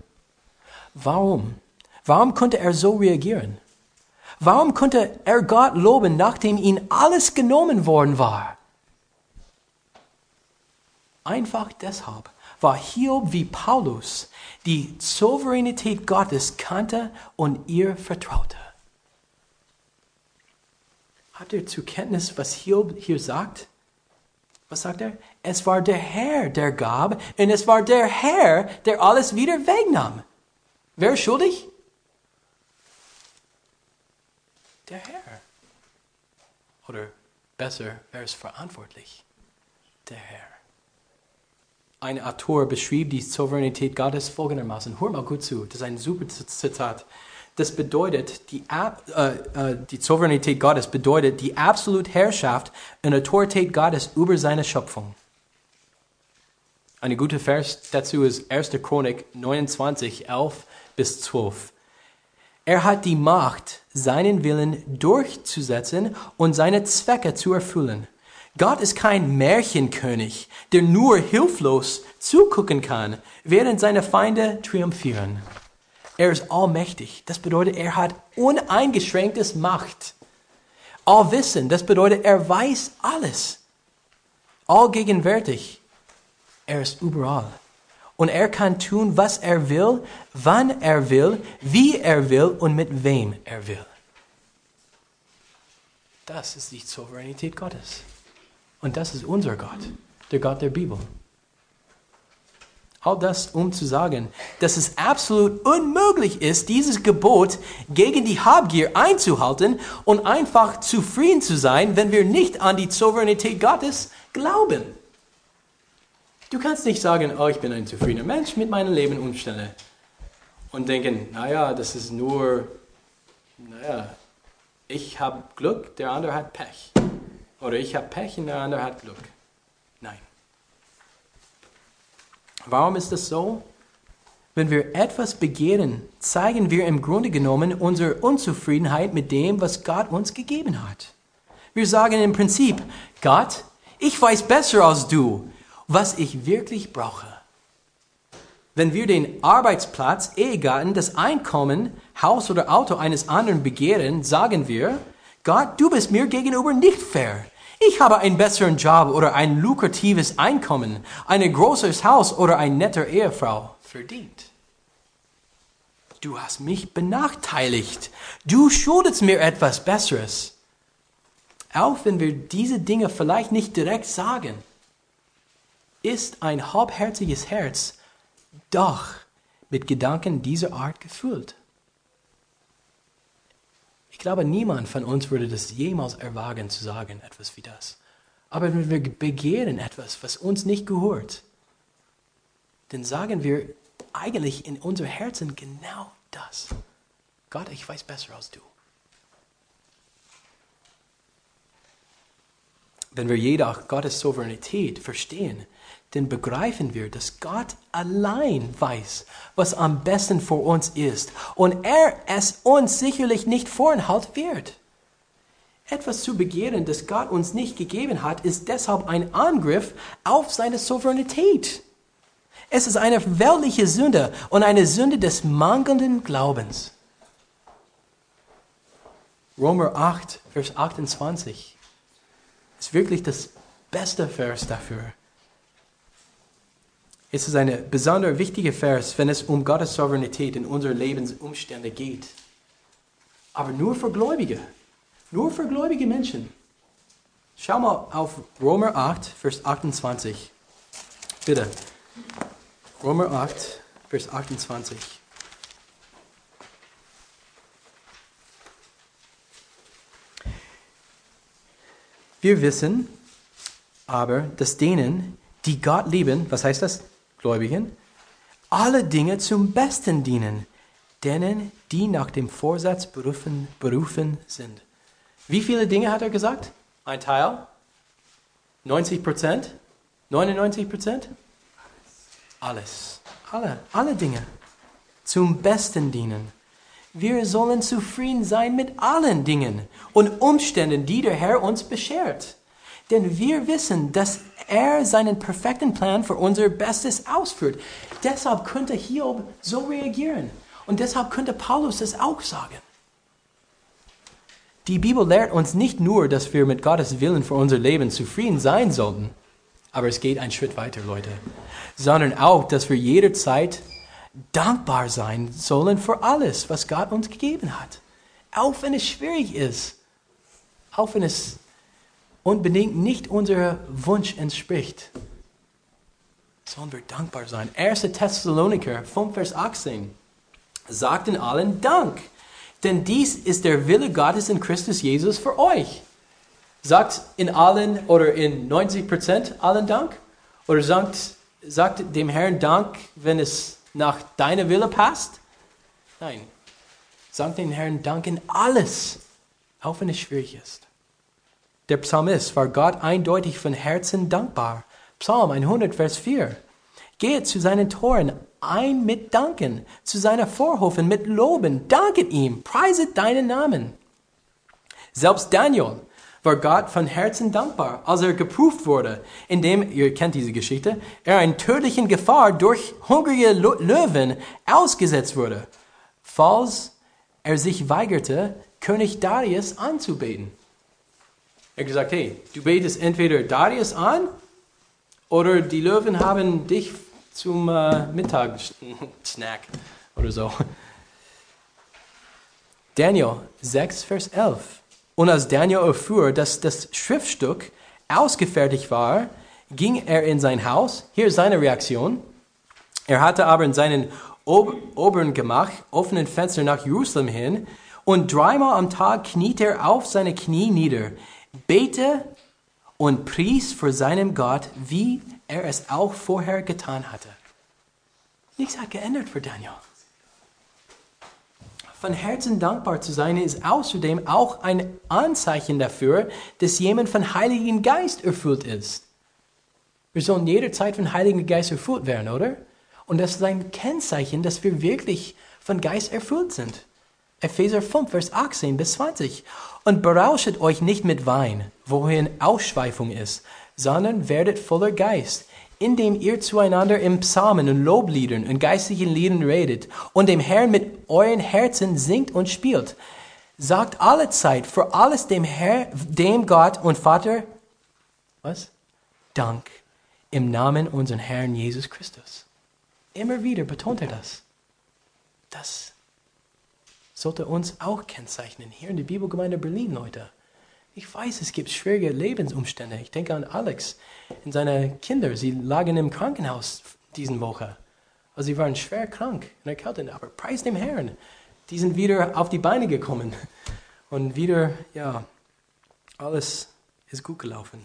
Warum konnte er so reagieren? Warum konnte er Gott loben, nachdem ihm alles genommen worden war? Einfach deshalb war Hiob wie Paulus, die Souveränität Gottes kannte und ihr vertraute. Habt ihr zur Kenntnis, was Hiob hier sagt? Was sagt er? Es war der Herr, der gab, und es war der Herr, der alles wieder wegnahm. Wer ist schuldig? Der Herr. Oder besser, wer ist verantwortlich? Der Herr. Ein Autor beschrieb die Souveränität Gottes folgendermaßen. Hör mal gut zu, das ist ein super Zitat. Das bedeutet, die Souveränität Gottes bedeutet die absolute Herrschaft und Autorität Gottes über seine Schöpfung. Ein guter Vers dazu ist 1. Chronik 29, 11-12. Er hat die Macht, seinen Willen durchzusetzen und seine Zwecke zu erfüllen. Gott ist kein Märchenkönig, der nur hilflos zugucken kann, während seine Feinde triumphieren. Er ist allmächtig. Das bedeutet, er hat uneingeschränktes Macht. Allwissen, das bedeutet, er weiß alles. Allgegenwärtig. Er ist überall. Und er kann tun, was er will, wann er will, wie er will und mit wem er will. Das ist die Souveränität Gottes. Und das ist unser Gott, der Gott der Bibel. All das, um zu sagen, dass es absolut unmöglich ist, dieses Gebot gegen die Habgier einzuhalten und einfach zufrieden zu sein, wenn wir nicht an die Souveränität Gottes glauben. Du kannst nicht sagen, oh, ich bin ein zufriedener Mensch mit meinen Lebensumständen und denken, das ist nur, ich habe Glück, der andere hat Pech. Oder ich habe Pech und der andere hat Glück. Nein. Warum ist das so? Wenn wir etwas begehren, zeigen wir im Grunde genommen unsere Unzufriedenheit mit dem, was Gott uns gegeben hat. Wir sagen im Prinzip, Gott, ich weiß besser als du, was ich wirklich brauche. Wenn wir den Arbeitsplatz, Ehegatten, das Einkommen, Haus oder Auto eines anderen begehren, sagen wir, Gott, du bist mir gegenüber nicht fair. Ich habe einen besseren Job oder ein lukratives Einkommen, ein großes Haus oder eine nette Ehefrau verdient. Du hast mich benachteiligt. Du schuldest mir etwas Besseres. Auch wenn wir diese Dinge vielleicht nicht direkt sagen, ist ein halbherziges Herz doch mit Gedanken dieser Art gefüllt. Ich glaube, niemand von uns würde das jemals erwagen zu sagen, etwas wie das. Aber wenn wir begehren etwas, was uns nicht gehört, dann sagen wir eigentlich in unserem Herzen genau das. Gott, ich weiß besser als du. Wenn wir jedoch Gottes Souveränität verstehen, dann begreifen wir, dass Gott allein weiß, was am besten für uns ist und er es uns sicherlich nicht vorenthalten wird. Etwas zu begehren, das Gott uns nicht gegeben hat, ist deshalb ein Angriff auf seine Souveränität. Es ist eine weltliche Sünde und eine Sünde des mangelnden Glaubens. Römer 8, Vers 28 ist wirklich das beste Vers dafür. Es ist ein besonders wichtiger Vers, wenn es um Gottes Souveränität in unseren Lebensumständen geht. Aber nur für Gläubige Menschen. Schau mal auf Römer 8, Vers 28. Bitte. Römer 8, Vers 28. Wir wissen aber, dass denen, die Gott lieben, was heißt das? Gläubigen, alle Dinge zum Besten dienen, denen, die nach dem Vorsatz berufen sind. Wie viele Dinge hat er gesagt? Ein Teil? 90%? 99%? Alles. Alle Dinge zum Besten dienen. Wir sollen zufrieden sein mit allen Dingen und Umständen, die der Herr uns beschert. Denn wir wissen, dass er seinen perfekten Plan für unser Bestes ausführt. Deshalb könnte Hiob so reagieren. Und deshalb könnte Paulus es auch sagen. Die Bibel lehrt uns nicht nur, dass wir mit Gottes Willen für unser Leben zufrieden sein sollten, aber es geht einen Schritt weiter, Leute, sondern auch, dass wir jederzeit dankbar sein sollen für alles, was Gott uns gegeben hat. Auch wenn es schwierig ist, auch wenn es unbedingt nicht unserem Wunsch entspricht, sollen wir dankbar sein. 1. Thessaloniker 5, Vers 18 sagt in allen Dank, denn dies ist der Wille Gottes in Christus Jesus für euch. Sagt in allen oder in 90% allen Dank? Oder sagt dem Herrn Dank, wenn es nach deiner Wille passt? Nein. Sagt dem Herrn Dank in alles, auch wenn es schwierig ist. Der Psalmist war Gott eindeutig von Herzen dankbar. Psalm 100, Vers 4. Geht zu seinen Toren ein mit Danken, zu seiner Vorhofen mit Loben. Danket ihm, preiset deinen Namen. Selbst Daniel war Gott von Herzen dankbar, als er geprüft wurde, indem, ihr kennt diese Geschichte, er einer tödlichen Gefahr durch hungrige Löwen ausgesetzt wurde, falls er sich weigerte, König Darius anzubeten. Er hat gesagt, hey, du betest entweder Darius an oder die Löwen haben dich zum Mittagssnack oder so. Daniel 6, Vers 11. Und als Daniel erfuhr, dass das Schriftstück ausgefertigt war, ging er in sein Haus. Hier ist seine Reaktion. Er hatte aber in seinem oberen Gemach offenen Fenster nach Jerusalem hin und 3-mal am Tag kniete er auf seine Knie nieder, bete und pries vor seinem Gott, wie er es auch vorher getan hatte. Nichts hat geändert für Daniel. Von Herzen dankbar zu sein ist außerdem auch ein Anzeichen dafür, dass jemand von Heiligen Geist erfüllt ist. Wir sollen jederzeit von Heiligen Geist erfüllt werden, oder? Und das ist ein Kennzeichen, dass wir wirklich von Geist erfüllt sind. Epheser 5, Vers 18 bis 20. Und berauschet euch nicht mit Wein, worin Ausschweifung ist, sondern werdet voller Geist, indem ihr zueinander in Psalmen und Lobliedern und geistlichen Liedern redet und dem Herrn mit euren Herzen singt und spielt. Sagt alle Zeit für alles dem Gott und Vater, Dank im Namen unseres Herrn Jesus Christus. Immer wieder betont er das. Das sollte uns auch kennzeichnen, hier in der Bibelgemeinde Berlin, Leute. Ich weiß, es gibt schwierige Lebensumstände. Ich denke an Alex und seine Kinder. Sie lagen im Krankenhaus diese Woche. Also sie waren schwer krank und erkältet. Aber preis dem Herrn. Die sind wieder auf die Beine gekommen. Und wieder, alles ist gut gelaufen.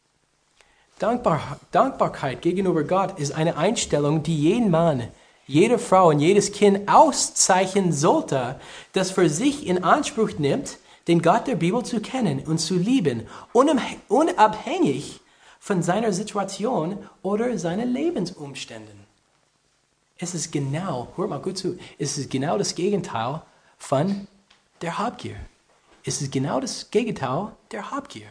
Dankbarkeit gegenüber Gott ist eine Einstellung, die jeden Mann, jede Frau und jedes Kind auszeichnen sollte, das für sich in Anspruch nimmt, den Gott der Bibel zu kennen und zu lieben, unabhängig von seiner Situation oder seinen Lebensumständen. Es ist genau, hört mal gut zu, es ist genau das Gegenteil von der Habgier. Es ist genau das Gegenteil der Habgier.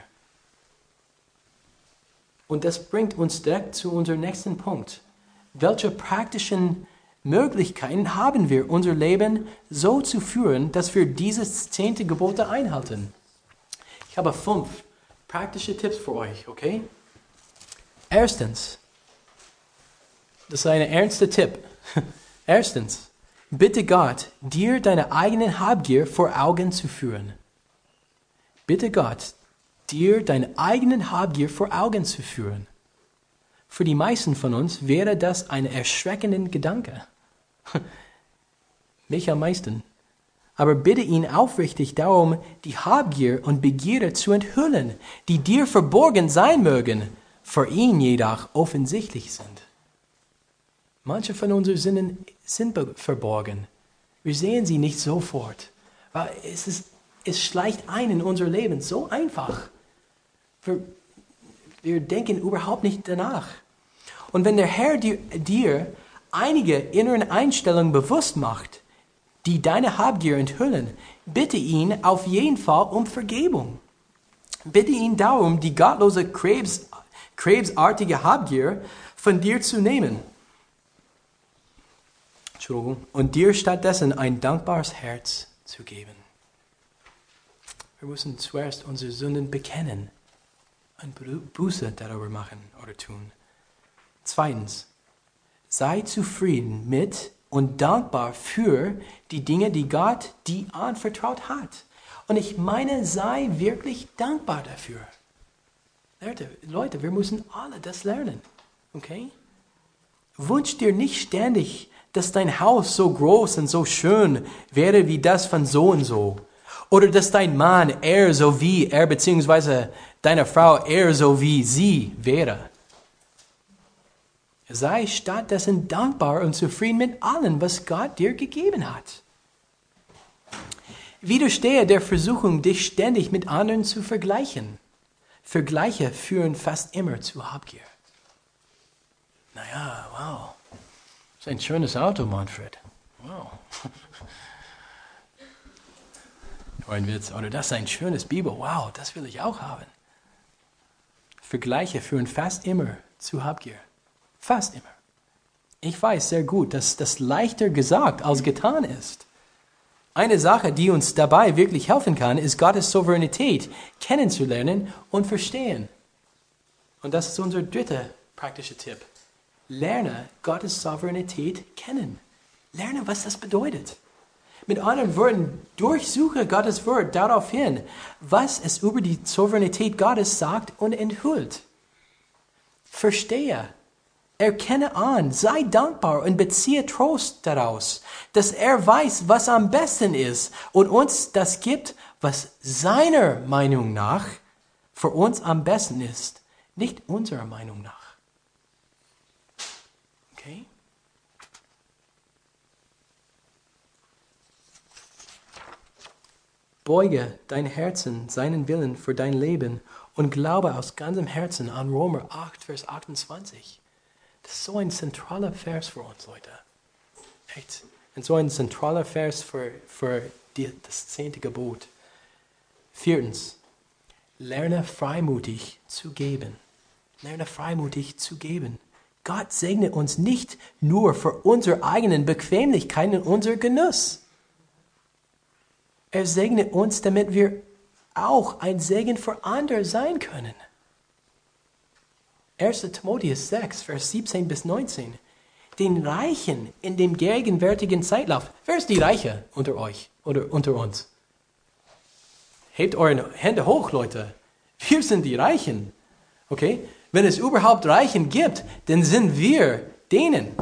Und das bringt uns direkt zu unserem nächsten Punkt. Welche praktischen Möglichkeiten haben wir, unser Leben so zu führen, dass wir dieses 10. Gebot einhalten? Ich habe 5 praktische Tipps für euch, okay? Erstens, das ist ein ernster Tipp. Erstens, bitte Gott, dir deine eigenen Habgier vor Augen zu führen. Bitte Gott, dir deine eigenen Habgier vor Augen zu führen. Für die meisten von uns wäre das ein erschreckender Gedanke. Mich am meisten. Aber bitte ihn aufrichtig darum, die Habgier und Begierde zu enthüllen, die dir verborgen sein mögen, für ihn jedoch offensichtlich sind. Manche von unseren Sinnen sind verborgen. Wir sehen sie nicht sofort. Weil es schleicht ein in unser Leben so einfach. Wir denken überhaupt nicht danach. Und wenn der Herr dir einige inneren Einstellungen bewusst macht, die deine Habgier enthüllen, bitte ihn auf jeden Fall um Vergebung. Bitte ihn darum, die gottlose, krebsartige Habgier von dir zu nehmen. Und dir stattdessen ein dankbares Herz zu geben. Wir müssen zuerst unsere Sünden bekennen und Buße darüber machen oder tun. Zweitens, sei zufrieden mit und dankbar für die Dinge, die Gott dir anvertraut hat. Und ich meine, sei wirklich dankbar dafür. Leute, wir müssen alle das lernen. Okay? Wünsch dir nicht ständig, dass dein Haus so groß und so schön wäre wie das von so und so. Oder dass dein Mann so wie er, beziehungsweise deine Frau so wie sie wäre. Sei stattdessen dankbar und zufrieden mit allem, was Gott dir gegeben hat. Widerstehe der Versuchung, dich ständig mit anderen zu vergleichen. Vergleiche führen fast immer zu Habgier. Naja, wow. Das ist ein schönes Auto, Manfred. Wow. Nur ein Witz. Oder das ist ein schönes Bibel. Wow, das will ich auch haben. Vergleiche führen fast immer zu Habgier. Fast immer. Ich weiß sehr gut, dass das leichter gesagt als getan ist. Eine Sache, die uns dabei wirklich helfen kann, ist Gottes Souveränität kennenzulernen und verstehen. Und das ist unser dritter praktischer Tipp. Lerne Gottes Souveränität kennen. Lerne, was das bedeutet. Mit anderen Worten, durchsuche Gottes Wort darauf hin, was es über die Souveränität Gottes sagt und enthüllt. Verstehe, erkenne an, sei dankbar und beziehe Trost daraus, dass er weiß, was am besten ist und uns das gibt, was seiner Meinung nach für uns am besten ist, nicht unserer Meinung nach. Okay? Beuge dein Herzen, seinen Willen für dein Leben und glaube aus ganzem Herzen an Römer 8, Vers 28. Das ist so ein zentraler Vers für uns, Leute. Echt. Und so ein zentraler Vers für das 10. Gebot. Viertens, lerne freimütig zu geben. Lerne freimütig zu geben. Gott segne uns nicht nur für unsere eigenen Bequemlichkeiten und unser Genuss. Er segne uns, damit wir auch ein Segen für andere sein können. 1. Timotheus 6, Vers 17 bis 19. Den Reichen in dem gegenwärtigen Zeitlauf. Wer ist die Reiche unter euch oder unter uns? Hebt eure Hände hoch, Leute. Wir sind die Reichen. Okay? Wenn es überhaupt Reichen gibt, dann sind wir denen.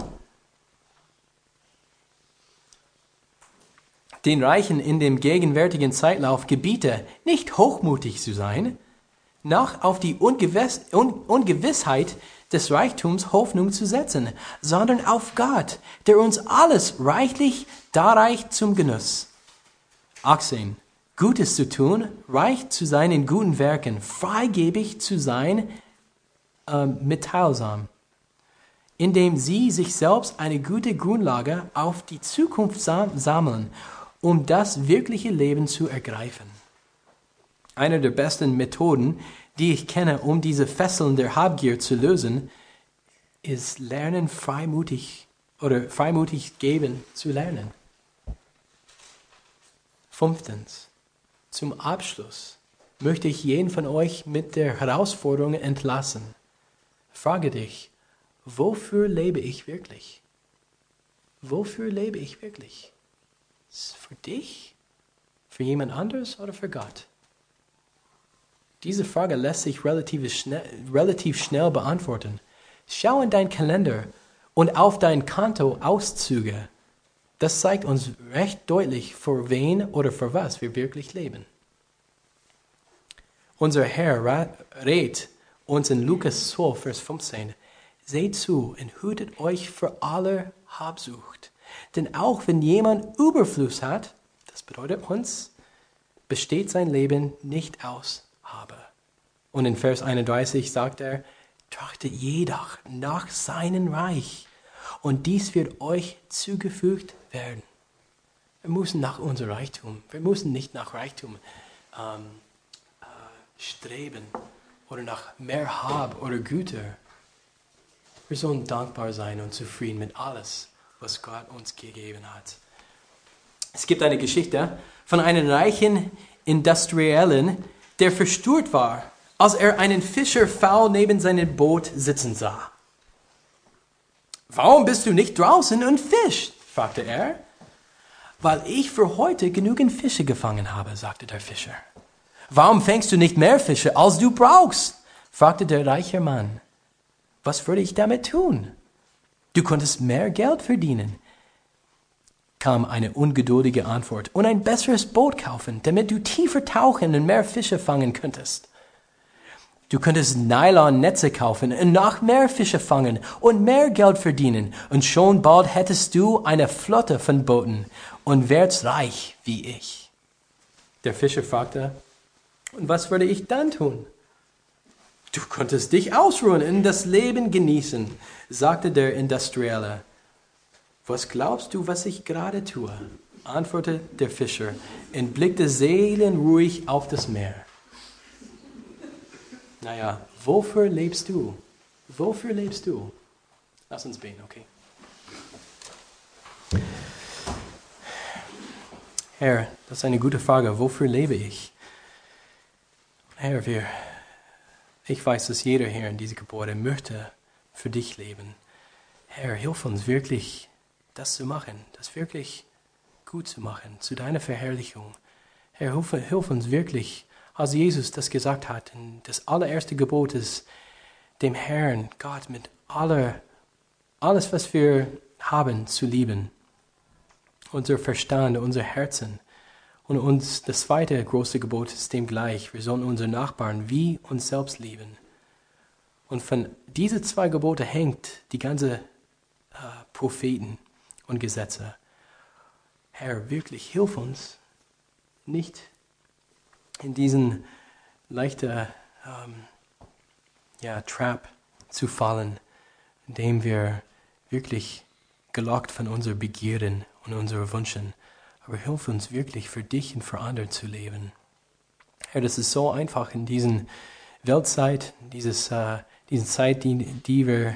Den Reichen in dem gegenwärtigen Zeitlauf gebiete, nicht hochmutig zu sein, noch auf die Ungewissheit des Reichtums Hoffnung zu setzen, sondern auf Gott, der uns alles reichlich darreicht zum Genuss. 18. Gutes zu tun, reich zu sein in guten Werken, freigebig zu sein, mitteilsam, indem sie sich selbst eine gute Grundlage auf die Zukunft sammeln, um das wirkliche Leben zu ergreifen. Eine der besten Methoden, die ich kenne, um diese Fesseln der Habgier zu lösen, ist lernen, freimütig geben zu lernen. 5. Zum Abschluss möchte ich jeden von euch mit der Herausforderung entlassen. Frage dich, wofür lebe ich wirklich? Wofür lebe ich wirklich? Ist es für dich, für jemand anderes oder für Gott? Diese Frage lässt sich relativ schnell beantworten. Schau in deinen Kalender und auf dein Konto Auszüge. Das zeigt uns recht deutlich, für wen oder für was wir wirklich leben. Unser Herr rät uns in Lukas 12, Vers 15, seht zu und hütet euch vor aller Habsucht. Denn auch wenn jemand Überfluss hat, das bedeutet uns, besteht sein Leben nicht aus Habe. Und in Vers 31 sagt er, trachtet jedoch nach seinem Reich, und dies wird euch zugefügt werden. müssen nach unserem Reichtum. Wir müssen nicht nach Reichtum streben oder nach mehr Hab oder Güter. Wir sollen dankbar sein und zufrieden mit alles, was Gott uns gegeben hat. Es gibt eine Geschichte von einem reichen Industriellen, der verstört war, als er einen Fischer faul neben seinem Boot sitzen sah. »Warum bist du nicht draußen und fischst?« fragte er. »Weil ich für heute genügend Fische gefangen habe«, sagte der Fischer. »Warum fängst du nicht mehr Fische, als du brauchst?« fragte der reiche Mann. »Was würde ich damit tun?« »Du könntest mehr Geld verdienen«, kam eine ungeduldige Antwort, »und ein besseres Boot kaufen, damit du tiefer tauchen und mehr Fische fangen könntest. Du könntest Nylon-Netze kaufen und noch mehr Fische fangen und mehr Geld verdienen, und schon bald hättest du eine Flotte von Booten und wärst reich wie ich.« Der Fischer fragte, »Und was würde ich dann tun?« »Du könntest dich ausruhen und das Leben genießen«, sagte der Industrielle. »Was glaubst du, was ich gerade tue?« antwortete der Fischer und blickte seelenruhig auf das Meer. Naja, wofür lebst du? Wofür lebst du? Lass uns beten, okay? Herr, das ist eine gute Frage. Wofür lebe ich? Herr, ich weiß, dass jeder hier in diesem Gebäude möchte für dich leben. Herr, hilf uns wirklich, das zu machen, das wirklich gut zu machen, zu deiner Verherrlichung. Herr, hilf uns wirklich, als Jesus das gesagt hat, das allererste Gebot ist, dem Herrn, Gott, mit alles, was wir haben, zu lieben. Unser Verstand, unser Herzen. Und uns, das zweite große Gebot ist dem gleich. Wir sollen unsere Nachbarn wie uns selbst lieben. Und von diesen zwei Gebote hängt die ganze Propheten und Gesetze. Herr, wirklich, hilf uns, nicht in diesen leichten Trap zu fallen, indem wir wirklich gelockt von unseren Begierden und unseren Wünschen. Aber hilf uns wirklich für dich und für andere zu leben. Herr, das ist so einfach in diesen Weltzeit, diesen Zeit, in der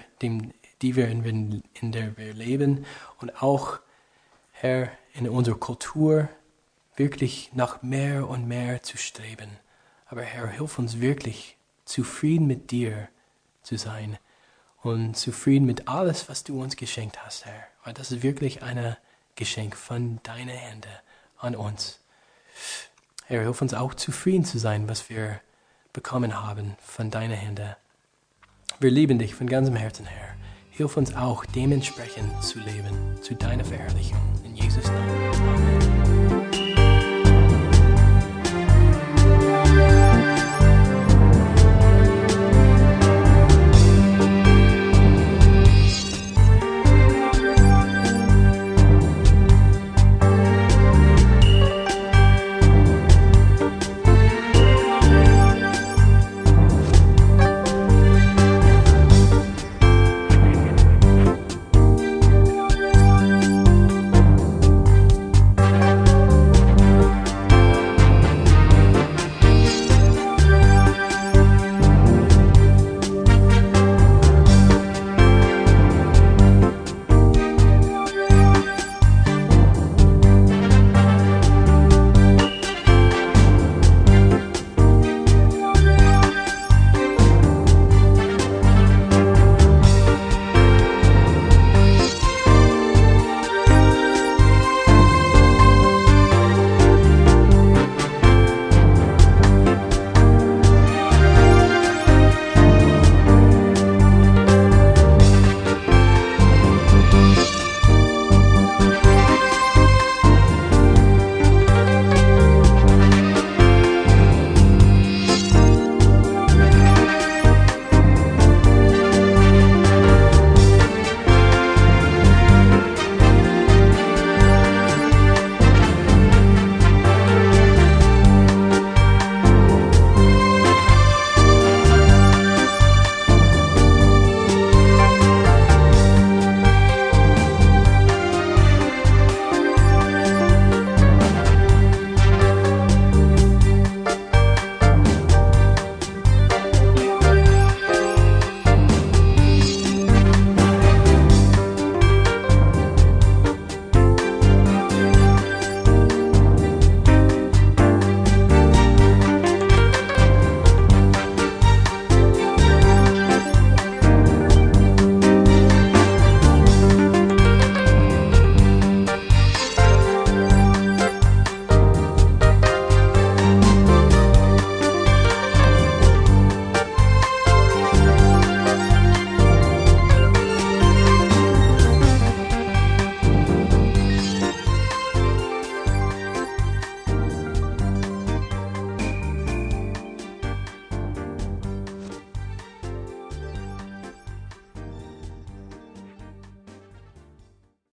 wir leben, und auch, Herr, in unserer Kultur wirklich nach mehr und mehr zu streben. Aber Herr, hilf uns wirklich, zufrieden mit dir zu sein und zufrieden mit alles, was du uns geschenkt hast, Herr. Weil das ist wirklich ein Geschenk von deinen Händen an uns. Herr, hilf uns auch zufrieden zu sein, was wir bekommen haben von deinen Händen. Wir lieben dich von ganzem Herzen, Herr. Hilf uns auch dementsprechend zu leben, zu deiner Verherrlichung. In Jesus' Namen.